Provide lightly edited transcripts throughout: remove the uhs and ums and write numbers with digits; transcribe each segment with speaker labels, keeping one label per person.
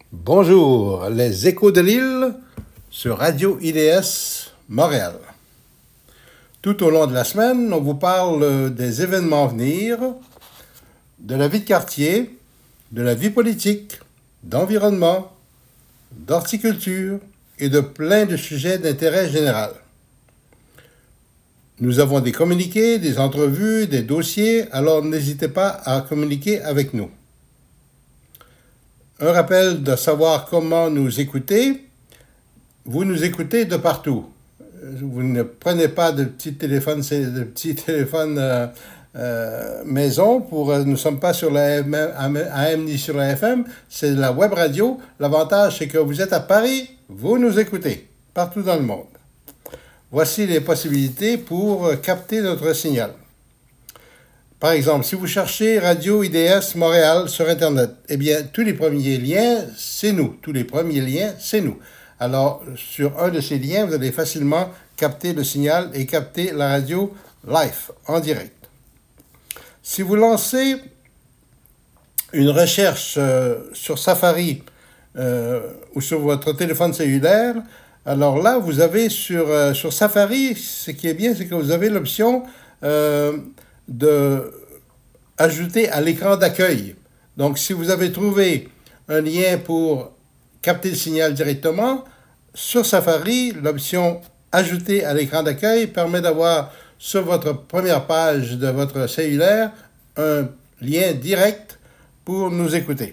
Speaker 1: Bonjour, les échos de l'île sur Radio IDS Montréal. Tout au long de la semaine, on vous parle des événements à venir, de la vie de quartier, de la vie politique, d'environnement, d'horticulture et de plein de sujets d'intérêt général. Nous avons des communiqués, des entrevues, des dossiers, alors n'hésitez pas à communiquer avec nous. Un rappel de savoir comment nous écouter. Vous nous écoutez de partout. Vous ne prenez pas de petits téléphones maison. Nous ne sommes pas sur la AM ni sur la FM. C'est la web radio. L'avantage, c'est que vous êtes à Paris, vous nous écoutez partout dans le monde. Voici les possibilités pour capter notre signal. Par exemple, si vous cherchez Radio IDS Montréal sur Internet, eh bien, tous les premiers liens, c'est nous. Tous les premiers liens, c'est nous. Alors, sur un de ces liens, vous allez facilement capter le signal et capter la radio live, en direct. Si vous lancez une recherche sur Safari ou sur votre téléphone cellulaire, alors là, vous avez sur Safari, ce qui est bien, c'est que vous avez l'option de ajouter à l'écran d'accueil. Donc, si vous avez trouvé un lien pour capter le signal directement, sur Safari, l'option « Ajouter à l'écran d'accueil » permet d'avoir sur votre première page de votre cellulaire un lien direct pour nous écouter.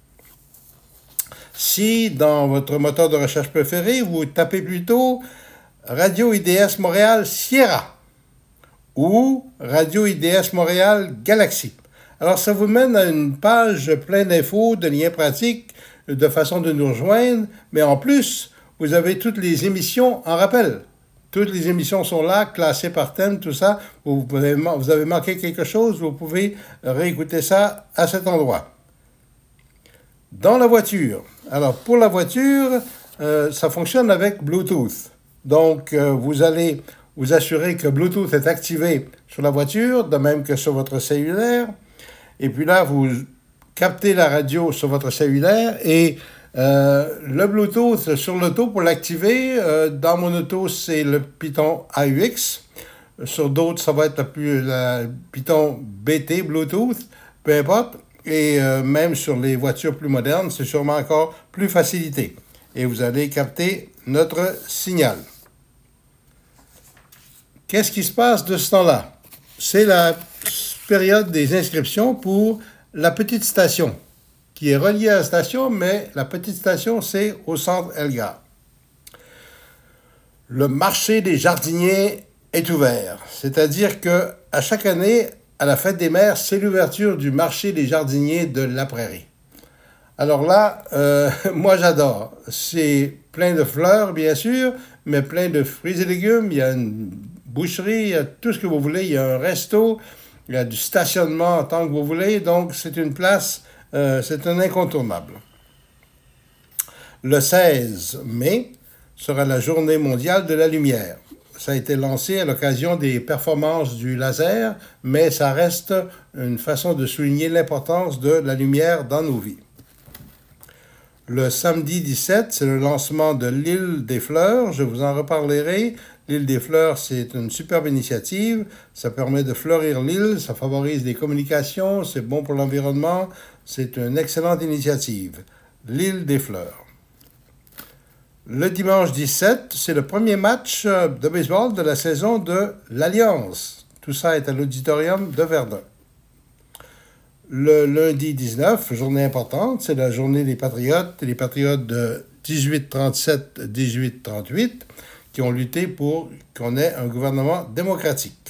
Speaker 1: Si, dans votre moteur de recherche préféré, vous tapez plutôt « Radio IDS Montréal Sierra », ou Radio IDS Montréal Galaxy. Alors, ça vous mène à une page pleine d'infos, de liens pratiques, de façon de nous rejoindre, mais en plus, vous avez toutes les émissions en rappel. Toutes les émissions sont là, classées par thème, tout ça. Vous avez manqué quelque chose, vous pouvez réécouter ça à cet endroit. Dans la voiture. Alors, pour la voiture, ça fonctionne avec Bluetooth. Donc, vous allez vous assurez que Bluetooth est activé sur la voiture, de même que sur votre cellulaire. Et puis là, vous captez la radio sur votre cellulaire et le Bluetooth sur l'auto, pour l'activer, dans mon auto, c'est le Python AUX. Sur d'autres, ça va être le Python BT, Bluetooth, peu importe. Et même sur les voitures plus modernes, c'est sûrement encore plus facilité. Et vous allez capter notre signal. Qu'est-ce qui se passe de ce temps-là? C'est la période des inscriptions pour la petite station, qui est reliée à la station, mais la petite station, c'est au centre Elgar. Le marché des jardiniers est ouvert, c'est-à-dire qu'à chaque année, à la fête des mères, c'est l'ouverture du marché des jardiniers de la Prairie. Alors là, moi j'adore. C'est plein de fleurs, bien sûr, mais plein de fruits et légumes. Il y a une boucherie, il y a tout ce que vous voulez. Il y a un resto, il y a du stationnement en tant que vous voulez. Donc, c'est une place, c'est un incontournable. Le 16 mai sera la Journée mondiale de la lumière. Ça a été lancé à l'occasion des performances du laser, mais ça reste une façon de souligner l'importance de la lumière dans nos vies. Le samedi 17, c'est le lancement de l'Île des Fleurs. Je vous en reparlerai. L'Île des Fleurs, c'est une superbe initiative. Ça permet de fleurir l'île, ça favorise les communications, c'est bon pour l'environnement. C'est une excellente initiative. L'Île des Fleurs. Le dimanche 17, c'est le premier match de baseball de la saison de l'Alliance. Tout ça est à l'auditorium de Verdun. Le lundi 19, journée importante, c'est la journée des Patriotes, les Patriotes de 1837-1838, qui ont lutté pour qu'on ait un gouvernement démocratique.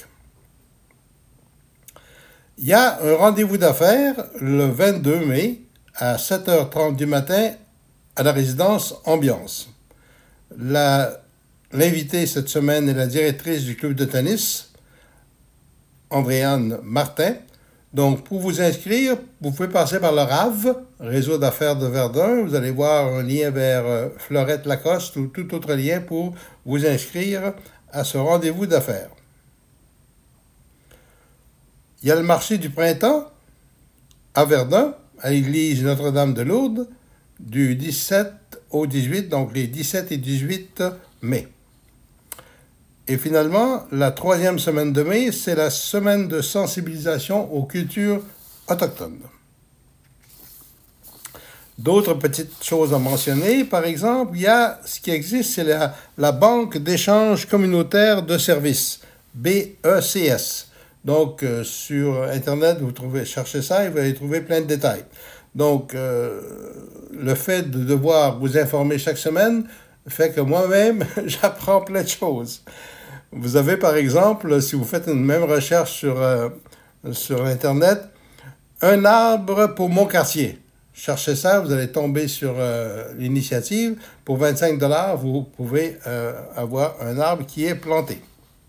Speaker 1: Il y a un rendez-vous d'affaires le 22 mai à 7h30 du matin à la résidence Ambiance. L'invitée cette semaine est la directrice du club de tennis, Andréane Martin. Donc, pour vous inscrire, vous pouvez passer par le RAV, Réseau d'affaires de Verdun. Vous allez voir un lien vers Fleurette Lacoste ou tout autre lien pour vous inscrire à ce rendez-vous d'affaires. Il y a le marché du printemps à Verdun, à l'église Notre-Dame de Lourdes, du 17 au 18, donc les 17 et 18 mai. Et finalement, la 3e semaine de mai, c'est la semaine de sensibilisation aux cultures autochtones. D'autres petites choses à mentionner, par exemple, il y a ce qui existe, c'est la Banque d'échange communautaire de services, BECS. Donc, sur Internet, cherchez ça et vous allez trouver plein de détails. Donc, le fait de devoir vous informer chaque semaine fait que moi-même, j'apprends plein de choses. Vous avez, par exemple, si vous faites une même recherche sur Internet, un arbre pour mon quartier. Cherchez ça, vous allez tomber sur l'initiative. Pour 25 $, vous pouvez avoir un arbre qui est planté.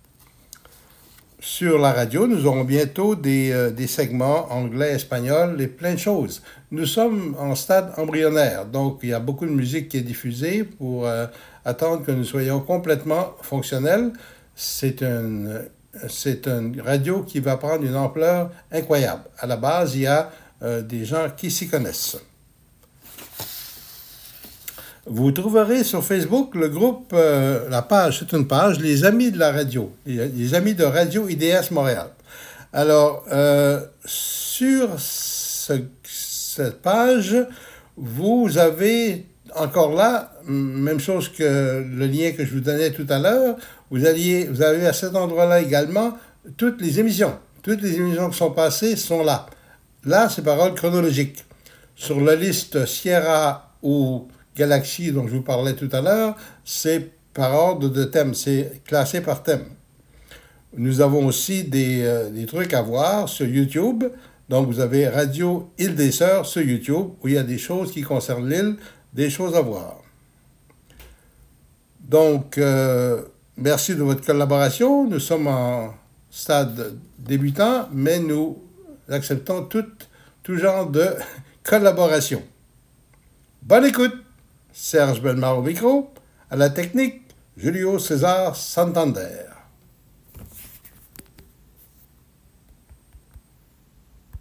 Speaker 1: Sur la radio, nous aurons bientôt des segments anglais, espagnol et plein de choses. Nous sommes en stade embryonnaire, donc il y a beaucoup de musique qui est diffusée pour attendre que nous soyons complètement fonctionnels. C'est une radio qui va prendre une ampleur incroyable. À la base, il y a des gens qui s'y connaissent. Vous trouverez sur Facebook le groupe, la page, c'est une page, les Amis de la radio, les Amis de Radio IDS Montréal. Alors, sur cette page, vous avez encore là, même chose que le lien que je vous donnais tout à l'heure, vous avez à cet endroit-là également toutes les émissions. Toutes les émissions qui sont passées sont là. Là, c'est par ordre chronologique. Sur la liste Sierra ou Galaxy dont je vous parlais tout à l'heure, c'est par ordre de thème, c'est classé par thème. Nous avons aussi des trucs à voir sur YouTube. Donc, vous avez Radio Île des Sœurs sur YouTube, où il y a des choses qui concernent l'île, des choses à voir. Donc, merci de votre collaboration. Nous sommes en stade débutant, mais nous acceptons tout genre de collaboration. Bonne écoute! Serge Bellemare au micro, à la technique, Julio César Santander.